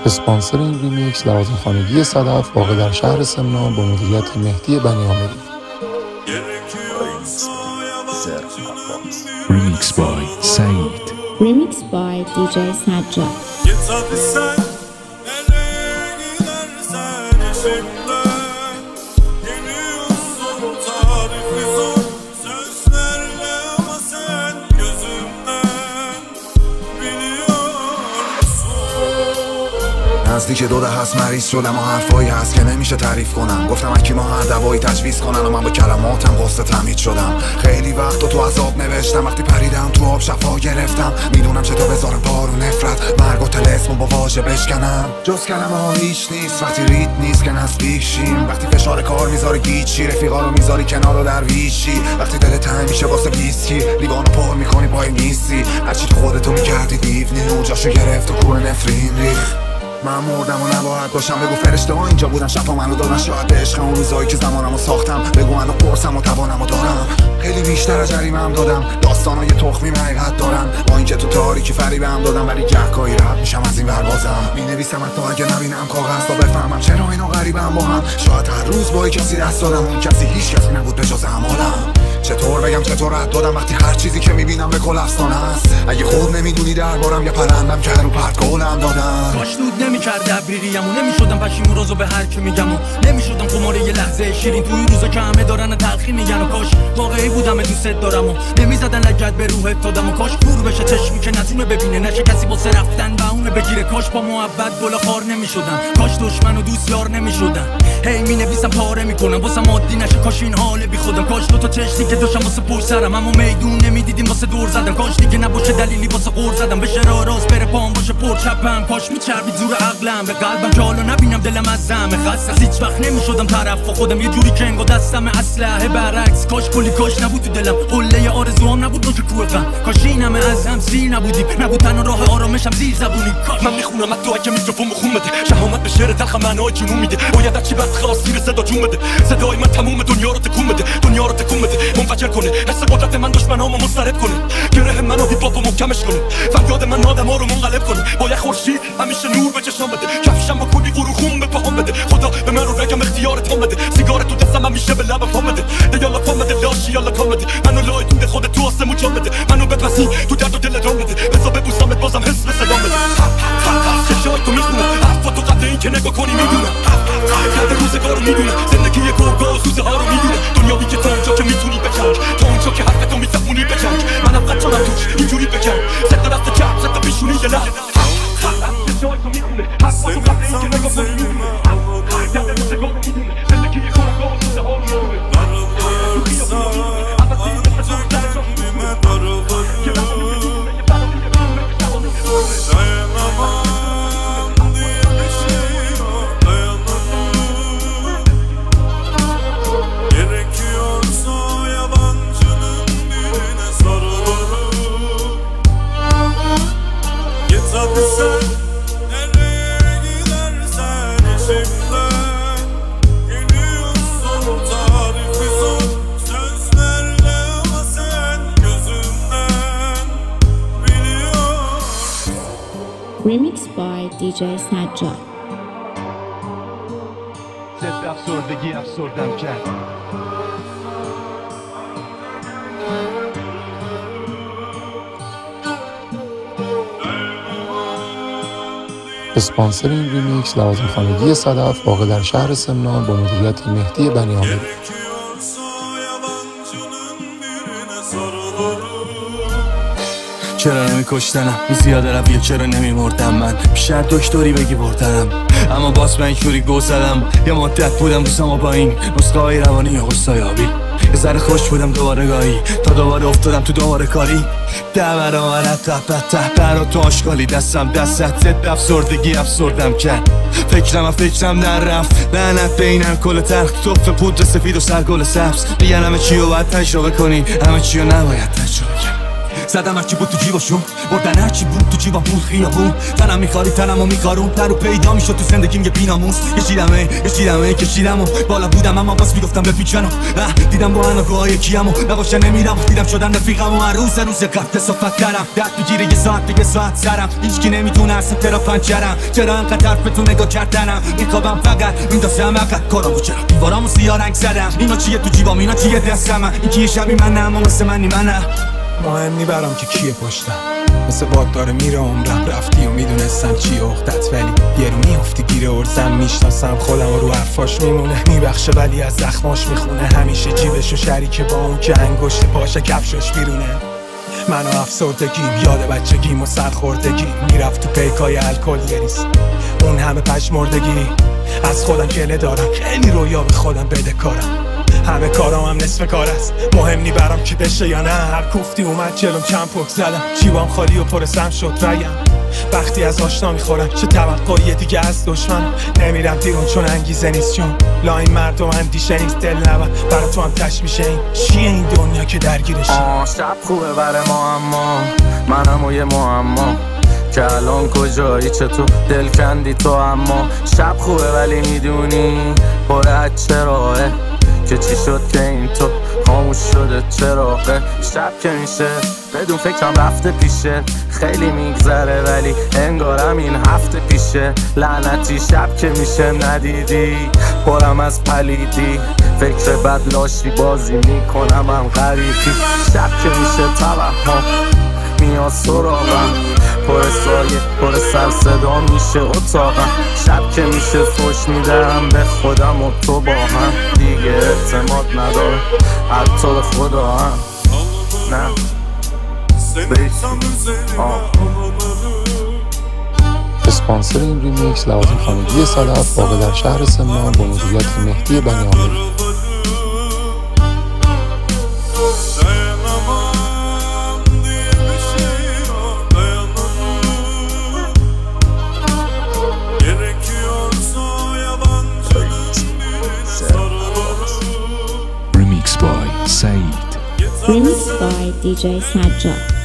اسپانسر این ریمیکس لوازمخانگی صدف واقع در شهر سمنان با مدیریت مهدی بنیامری. Remix by Said. Remix by DJ Sajjad. نزدیک 2 هست مریض شدم و حرفایی هست که نمیشه تعریف کنم. گفتم حکیما هر دوایی تجویز کنن و من با کلماتم قصه تمید شدم. خیلی وقت تو عذاب نوشتم، وقتی پریدم تو آب شفا گرفتم. میدونم چطور بذارم بارو نفرت مرگ و طلسم با واژه بشکنم. جز کلمه ها هیچ نیست وقتی ریت نیست که نزدیک شیم. وقتی فشار کار میذاری گیچی، رفیقا رو میذاری کنار و درویشی. وقتی دل تنگ میشه واسه ویسکی، لیوانو پر میکنی پای نیستی. هرچی تو خودتو میکردی دیوونی و جاشو گرفت و کوه نفرین ریخت. من مردم و نباید باشم، بگو فرشته ها اینجا بودن شفا منو دادن. شاید به عشق اون روزایی که زمانمو ساختم، بگو منو پرسم و توانمو دارم. خیلی بیشتر از جریمه‌ام دادم، داستانای تخمی حقیقت دارن. با اینکه تو تاریکی فریبم دادم، ولی گهگاهی رد میشم از این ور بازم. مینویسم حتی اگه نبینم کاغذ تا بفهمم چرا اینا غریبم با هم. شاید هر روز با کسی دست دادم، اون کسی هیچ کسی نبود به جز اعمالم. چطور بگم چطور رد دادم وقتی هر چیزی که میبینم به کل افسانه است. اگه خود نمیدونی دربارم یا پرندم که رو پرت گلم دادن. کاش دود نمیکرد ابریریم و نمیشدم پشیمون روزو به هر کی میگم و نمیشدم خماره یه لحظه شیرین توی روزا که همه دارن تلخی میگن. و کاش واقعی بودم دوست دارم و نمیزدن لگد به روحت دادم. و کاش پور بشه چشمی که نتونه ببینه، نشه کسی واسه رفتن بهونه بگیره. کاش با محبت گل خار نمیشدم، کاش دشمن و دوست یار نمیشدن. هی مینویسم پاره میکنم واسه عادی نشه، کاش این حال بی خودم. کاش دو تا چشمی که داشتم واسه پشت سرم اما میدون نمیدیدیم واسه دور زدم. کاش دیگه نباشه دلیلی واسه قور زدم، بشه راه راست بره پام باشه پر چپم. کاش میچربید زور عقلم به قلبم که حالا نبینم دلم از زمه خسته. هیچ وقت نمیشدم طرف خودم، یه جوری که انگار دستم اسلحه برعکس. کاش کلی کاش نبود تو دلم، قله آرزوام نبود نوک کوه غم. کاش این همه از هم سیر نبودیم، نبود تنها راه آرامشم زیر زبونی. کاش من میخونم تو اگه میکروفون خون بده، شهامت به شعر تلخ معنای جنون میده. باید هرچی وقت خواست زیر صدا جون بده، صدای من تموم دنیا رو تکون بده، دنیا رو تکون بده، منفجر کنه. حس قدرت من دشمنامو مضطرب کنه، گره منو هیپ هاپو محکمش کنه. فریاد من آدما رو منقلب کنه. باید خورشید همیشه نور به چشام بده، کفشم با کلی قرو خون به پاهم بده. خدا به من رو رگم اختیارت هم بده، سیگار تو دستم همیشه به لبم پام بده. یالا پام بده لاشی یالا کام بده، منو لای دود خودت تو آسمون جام بده. منو بپسی تو درد و دل رام بده، بزا ببوسامت بازم حس به سلام بده. چشای تو میخونم حرفاتو قبل این که نگاه کنی میدونم. یاد روزگار رو میدونم، زندگی گرگا و سوزه ها رو میدونم. دنیایی که تا اونجا که میتونی بجنگ، تا اونجا که حرفتو میفهمونی بجنگ. منم قطعانم توش اینجوری بگم، زده دست چپ زده پیشونی یه لحظه. چشای تو میخونه حرفاتو قبل این که نگاه کنی میدونم. یاد روزگار رو میدونم، زندگی گرگا و سوزه ها رو میدونم. Remix by DJ Sajjad. ضد افسردگی افسردم کرد. اسپانسر این ریمیکس لوازمخانگی صدف واقع در شهر سمنان با مدیریت مهدی بنیامری. چرا نمیکشتنم این زیاده رویه، چرا نمیمردم من بیشتر دکتری بگی بردنم. اما باز من اینجوری گو زدم، یه مدت بودم دوستم با این نسخه های روانی یا غصایابی. یه ذره خوش بودم دوباره گاهی تا دوباره افتادم تو دوباره کاری. دمر آمدت ته برا تو آشغالی دستم دستت ضد افسردگی افسردم کرد. فکرم نرفت لعنت به این الکل تلخ، توف پودر سفید و سرگل سبز. میگن همه چی رو باید تجربه کنی، همه چی رو نباید تجربه کنی. زدم هرچی بود تو جیباشون، بردن هرچی بود تو جیبم پول خیابون. تنم میخاری تنمو میخارون، در و پیدا میشد تو زندگیم یه بیناموس. کشیدم و بالا بودم اما باز میگفتم بپیچنم. دیدم با اناگوهای کیمو نباشه نمیرم، دیدم شدن رفیقم و هر روز قبل صحبت کردم. دست بگیره یه ساعت سرم، هیچکی نمیتونه اصلا ترا پنچرم. چرا انقدر حرف به تو نگاه کردنم، میخوابم فقط میندازم عقب کارامو، چرا دیوارامو سیاه رنگ زدم. اینا چیه تو جیبام، اینا چیه دستم، این کیه شبی منم و مثل منی منم. مهم نی برام که کیه پشتم، مثل باد داره میره عمرم. رفتی و میدونستم چی اختت، ولی یه رو میافتی گیره ارزم. میشناسم خودم و رو حرفاش میمونه، میبخشه ولی از زخماش میخونه. همیشه جیبشو شریکه با اون که انگشت پاشه کفشش بیرونه. من و افسردگیم، یاد بچگیم و سرخوردگیم، میرفت تو پیکای الکل یه ریز. اون همه پشمردگی از خودم گله دارم، خیلی رویا به خودم بده کارم. همه کارام هم نصف کار است، مهم نی برام که بشه یا نه. هر کوفتی اومد جلوم چند پک زدم، جیبام خالی و پرسم شد ریم. وقتی از آشنا میخورم چه توقعی دیگه از دشمن. نمیرم بیرون چون انگیزه نیست، چون لاین مردم اندیشه نیست. دل نبر برا تو هم تش میشه، این چیه این دنیا که درگیرشی. شب خوبه برای ما، اما منم و یه معما که الان کجایی، چطور دل کندی تو. اما شب خوبه ولی میدونی پر از چراغه، که چی شد که این تو خاموش شده چراغه. شب که میشه بدون فکرم رفته پیشه، خیلی میگذره ولی انگارم این هفته پیشه. لعنتی شب که میشه ندیدی پرم از پلیدی، فکر بد لاشی بازی میکنم هم غریبی. شب که میشه توهم میاد سراغم، پر سایه پر سر صدا میشه اتاقم. شب که میشه فوش میدم به خودم و تو با هم، دیگه اعتماد نداره حتی به خدا هم. نه اسپانسر این ریمیکس لوازم خانگی صدف واقع در شهر سمنان با مدیریت مهدی بنیامین. Remixed by Said. Remixed by DJ Sajjad.